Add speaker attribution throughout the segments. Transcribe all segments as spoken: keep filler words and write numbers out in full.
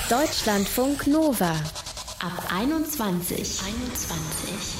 Speaker 1: Deutschlandfunk Nova ab einundzwanzig. einundzwanzig.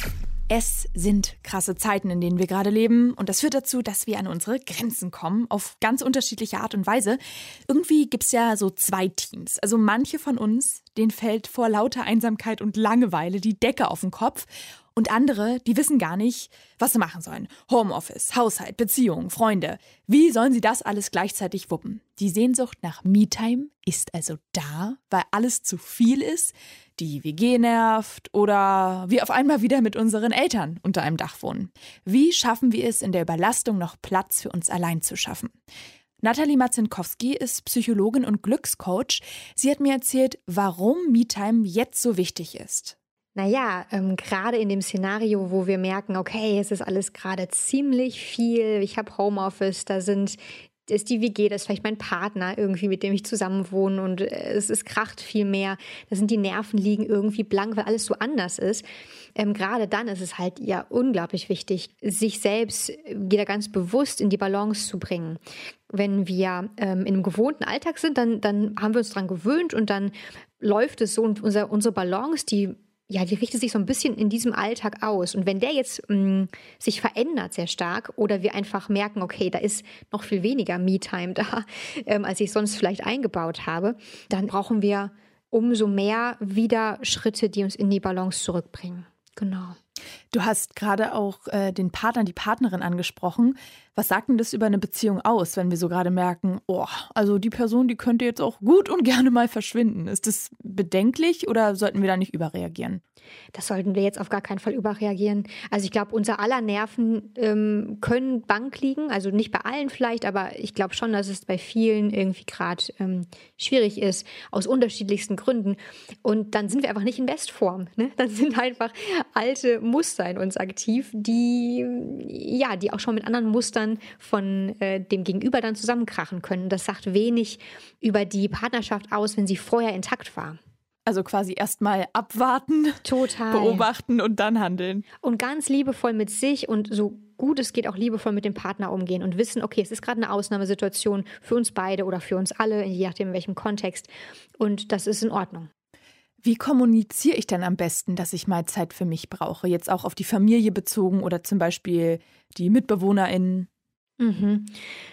Speaker 2: Es sind krasse Zeiten, in denen wir gerade leben. Und das führt dazu, dass wir an unsere Grenzen kommen, auf ganz unterschiedliche Art und Weise. Irgendwie gibt es ja so zwei Teams. Also manche von uns, denen fällt vor lauter Einsamkeit und Langeweile die Decke auf den Kopf. Und andere, die wissen gar nicht, was sie machen sollen. Homeoffice, Haushalt, Beziehungen, Freunde. Wie sollen sie das alles gleichzeitig wuppen? Die Sehnsucht nach Me-Time ist also da, weil alles zu viel ist, die W G nervt oder wir auf einmal wieder mit unseren Eltern unter einem Dach wohnen. Wie schaffen wir es, in der Überlastung noch Platz für uns allein zu schaffen? Nathalie Marcinkowski ist Psychologin und Glückscoach. Sie hat mir erzählt, warum Me-Time jetzt so wichtig ist.
Speaker 3: Naja, ähm, gerade in dem Szenario, wo wir merken, okay, es ist alles gerade ziemlich viel, ich habe Homeoffice, da sind, da ist die W G, das ist vielleicht mein Partner irgendwie, mit dem ich zusammen wohne und es, es kracht viel mehr, da sind die Nerven liegen irgendwie blank, weil alles so anders ist. Ähm, gerade dann ist es halt ja unglaublich wichtig, sich selbst wieder ganz bewusst in die Balance zu bringen. Wenn wir ähm, in einem gewohnten Alltag sind, dann, dann haben wir uns dran gewöhnt und dann läuft es so und unser, unsere Balance, die Ja, die richtet sich so ein bisschen in diesem Alltag aus. Und wenn der jetzt mh, sich verändert sehr stark oder wir einfach merken, okay, da ist noch viel weniger Me-Time da, ähm, als ich sonst vielleicht eingebaut habe, dann brauchen wir umso mehr wieder Schritte, die uns in die Balance zurückbringen. Genau.
Speaker 2: Du hast gerade auch äh, den Partner, die Partnerin angesprochen. Was sagt denn das über eine Beziehung aus, wenn wir so gerade merken, oh, also die Person, die könnte jetzt auch gut und gerne mal verschwinden. Ist das bedenklich oder sollten wir da nicht überreagieren?
Speaker 3: Das sollten wir jetzt auf gar keinen Fall überreagieren. Also ich glaube, unser aller Nerven ähm, können blank liegen. Also nicht bei allen vielleicht, aber ich glaube schon, dass es bei vielen irgendwie gerade ähm, schwierig ist, aus unterschiedlichsten Gründen. Und dann sind wir einfach nicht in Bestform. Ne? Dann sind einfach alte Muster in uns aktiv, die, ja, die auch schon mit anderen Mustern von äh, dem Gegenüber dann zusammenkrachen können. Das sagt wenig über die Partnerschaft aus, wenn sie vorher intakt war.
Speaker 2: Also quasi erstmal abwarten,
Speaker 3: Total.
Speaker 2: beobachten und dann handeln.
Speaker 3: Und ganz liebevoll mit sich und so gut es geht auch liebevoll mit dem Partner umgehen und wissen, okay, es ist gerade eine Ausnahmesituation für uns beide oder für uns alle, je nachdem in welchem Kontext. Und das ist in Ordnung.
Speaker 2: Wie kommuniziere ich denn am besten, dass ich mal Zeit für mich brauche? Jetzt auch auf die Familie bezogen oder zum Beispiel die MitbewohnerInnen?
Speaker 3: Mhm.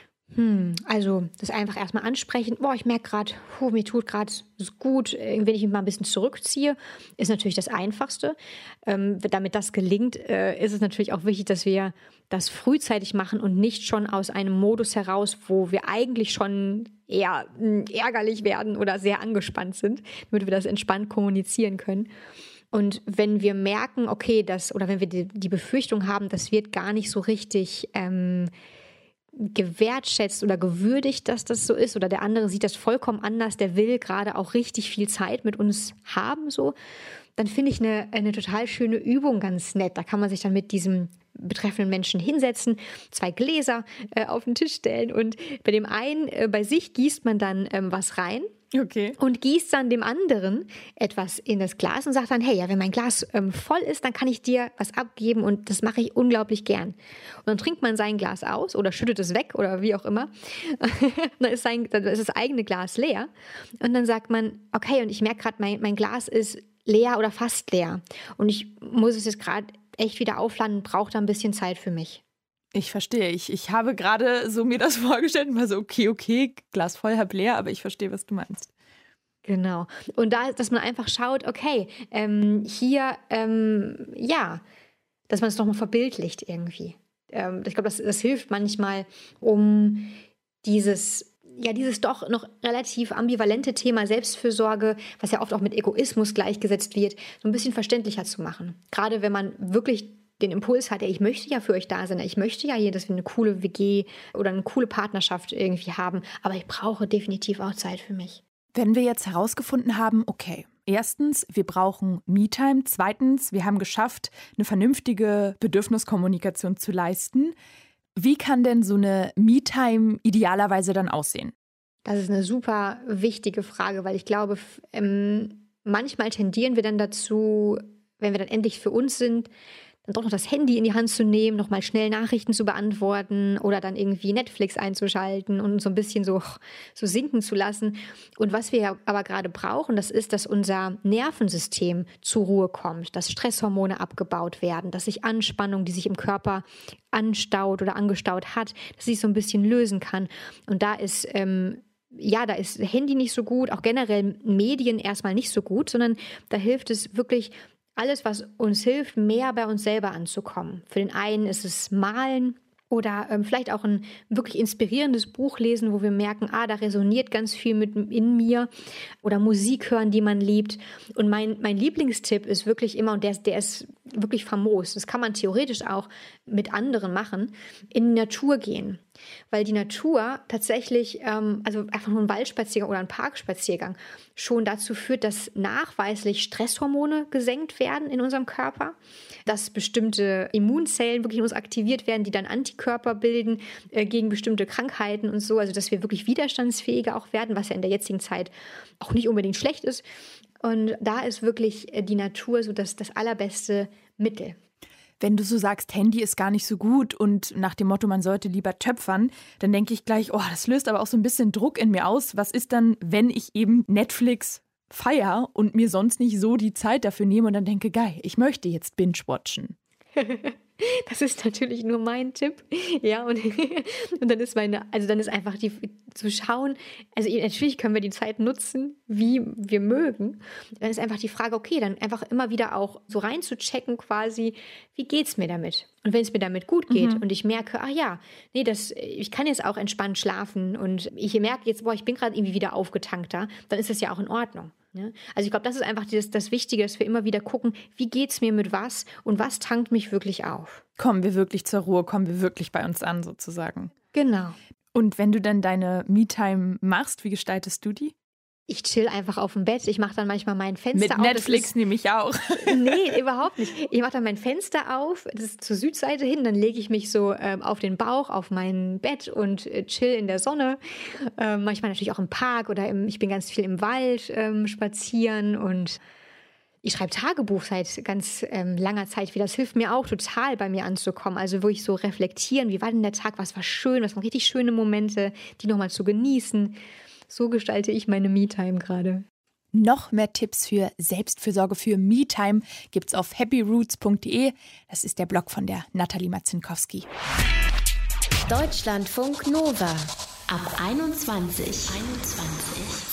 Speaker 3: Hm, also das einfach erstmal ansprechen. Boah, ich merke gerade, mir tut gerade gut, wenn ich mich mal ein bisschen zurückziehe, ist natürlich das Einfachste. Ähm, damit das gelingt, äh, ist es natürlich auch wichtig, dass wir das frühzeitig machen und nicht schon aus einem Modus heraus, wo wir eigentlich schon eher mh, ärgerlich werden oder sehr angespannt sind, damit wir das entspannt kommunizieren können. Und wenn wir merken, okay, das, oder wenn wir die, die Befürchtung haben, das wird gar nicht so richtig ähm, gewertschätzt oder gewürdigt, dass das so ist oder der andere sieht das vollkommen anders, der will gerade auch richtig viel Zeit mit uns haben, so, dann finde ich eine, eine total schöne Übung ganz nett. Da kann man sich dann mit diesem betreffenden Menschen hinsetzen, zwei Gläser äh, auf den Tisch stellen und bei dem einen, äh, bei sich gießt man dann ähm, was rein.
Speaker 2: Okay.
Speaker 3: Und gießt dann dem anderen etwas in das Glas und sagt dann, hey, ja, wenn mein Glas ähm, voll ist, dann kann ich dir was abgeben und das mache ich unglaublich gern. Und dann trinkt man sein Glas aus oder schüttet es weg oder wie auch immer. dann, ist sein, dann ist das eigene Glas leer und dann sagt man, okay, und ich merke gerade, mein, mein Glas ist leer oder fast leer und ich muss es jetzt gerade echt wieder aufladen und brauche da ein bisschen Zeit für mich.
Speaker 2: Ich verstehe. Ich, ich habe gerade so mir das vorgestellt und war so, okay, okay, Glas voll, halb leer, aber ich verstehe, was du meinst.
Speaker 3: Genau. Und da, dass man einfach schaut, okay, ähm, hier, ähm, ja, dass man es nochmal verbildlicht irgendwie. Ähm, ich glaube, das, das hilft manchmal, um dieses, ja, dieses doch noch relativ ambivalente Thema Selbstfürsorge, was ja oft auch mit Egoismus gleichgesetzt wird, so ein bisschen verständlicher zu machen. Gerade wenn man wirklich den Impuls hat, ja, ich möchte ja für euch da sein, ich möchte ja hier, dass wir eine coole W G oder eine coole Partnerschaft irgendwie haben, aber ich brauche definitiv auch Zeit für mich.
Speaker 2: Wenn wir jetzt herausgefunden haben, okay, erstens, wir brauchen Me-Time, zweitens, wir haben geschafft, eine vernünftige Bedürfniskommunikation zu leisten, wie kann denn so eine Me-Time idealerweise dann aussehen?
Speaker 3: Das ist eine super wichtige Frage, weil ich glaube, ähm, manchmal tendieren wir dann dazu, wenn wir dann endlich für uns sind, dann doch noch das Handy in die Hand zu nehmen, nochmal schnell Nachrichten zu beantworten oder dann irgendwie Netflix einzuschalten und so ein bisschen so, so sinken zu lassen. Und was wir aber gerade brauchen, das ist, dass unser Nervensystem zur Ruhe kommt, dass Stresshormone abgebaut werden, dass sich Anspannung, die sich im Körper anstaut oder angestaut hat, dass sich so ein bisschen lösen kann. Und da ist ähm, ja, da ist Handy nicht so gut, auch generell Medien erstmal nicht so gut, sondern da hilft es wirklich, alles, was uns hilft, mehr bei uns selber anzukommen. Für den einen ist es Malen oder ähm, vielleicht auch ein wirklich inspirierendes Buch lesen, wo wir merken, ah, da resoniert ganz viel mit in mir, oder Musik hören, die man liebt. Und mein, mein Lieblingstipp ist wirklich immer, und der, der ist wirklich famos, das kann man theoretisch auch mit anderen machen, in die Natur gehen. Weil die Natur tatsächlich, ähm, also einfach nur ein Waldspaziergang oder ein Parkspaziergang, schon dazu führt, dass nachweislich Stresshormone gesenkt werden in unserem Körper, dass bestimmte Immunzellen wirklich in uns aktiviert werden, die dann Antikörper bilden äh, gegen bestimmte Krankheiten und so, also dass wir wirklich widerstandsfähiger auch werden, was ja in der jetzigen Zeit auch nicht unbedingt schlecht ist. Und da ist wirklich die Natur so das, das allerbeste Mittel.
Speaker 2: Wenn du so sagst, Handy ist gar nicht so gut und nach dem Motto, man sollte lieber töpfern, dann denke ich gleich, oh, das löst aber auch so ein bisschen Druck in mir aus. Was ist dann, wenn ich eben Netflix feiere und mir sonst nicht so die Zeit dafür nehme und dann denke, geil, ich möchte jetzt binge-watchen?
Speaker 3: Das ist natürlich nur mein Tipp. Ja, und, und dann ist meine, also dann ist einfach die zu schauen, also natürlich können wir die Zeit nutzen, wie wir mögen. Dann ist einfach die Frage, okay, dann einfach immer wieder auch so reinzuchecken quasi, wie geht's mir damit? Und wenn es mir damit gut geht mhm. und ich merke, ach ja, nee, das, ich kann jetzt auch entspannt schlafen und ich merke jetzt, boah, ich bin gerade irgendwie wieder aufgetankter, dann ist das ja auch in Ordnung. Ne? Also ich glaube, das ist einfach das, das Wichtige, dass wir immer wieder gucken, wie geht's mir mit was und was tankt mich wirklich auf.
Speaker 2: Kommen wir wirklich zur Ruhe, kommen wir wirklich bei uns an sozusagen.
Speaker 3: Genau.
Speaker 2: Und wenn du dann deine Me-Time machst, wie gestaltest du die?
Speaker 3: Ich chill einfach auf dem Bett. Ich mache dann manchmal mein Fenster
Speaker 2: Mit
Speaker 3: auf.
Speaker 2: Mit Netflix nehme ich auch.
Speaker 3: Nee, überhaupt nicht. Ich mache dann mein Fenster auf, das ist zur Südseite hin, dann lege ich mich so ähm, auf den Bauch, auf mein Bett und äh, chill in der Sonne. Ähm, manchmal natürlich auch im Park oder im, ich bin ganz viel im Wald ähm, spazieren und ich schreibe Tagebuch seit ganz ähm, langer Zeit wieder. Das hilft mir auch total, bei mir anzukommen. Also wo ich so reflektieren, wie war denn der Tag, was war schön, was waren richtig schöne Momente, die nochmal zu genießen. So gestalte ich meine Me-Time gerade.
Speaker 2: Noch mehr Tipps für Selbstfürsorge, für Me-Time gibt's auf happy roots punkt de. Das ist der Blog von der Nathalie Marcinkowski.
Speaker 1: Deutschlandfunk Nova ab einundzwanzig. einundzwanzig.